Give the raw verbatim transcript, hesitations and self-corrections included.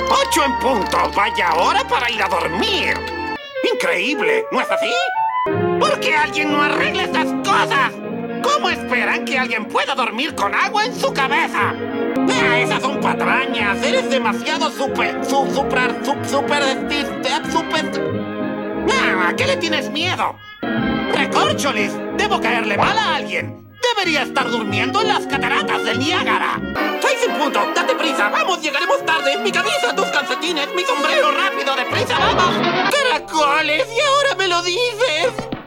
Ocho en punto. Vaya hora para ir a dormir. Increíble, ¿no es así? ¿Por qué alguien no arregla estas cosas? ¿Cómo esperan que alguien pueda dormir con agua en su cabeza? Ah, esas son patrañas. Eres demasiado super, su, super, su, super, super, super... Ah, ¿a qué le tienes miedo? ¡Recorcholis! Debo caerle mal a alguien. Debería estar durmiendo en las cataratas del Niágara. ¡Seis en punto! ¡Date prisa! ¡Vamos! ¡Llegaremos tarde! ¡Mi camisa, tus calcetines, mi sombrero! ¡Rápido, deprisa, vamos! ¡Caracoles! ¡Y ahora me lo dices!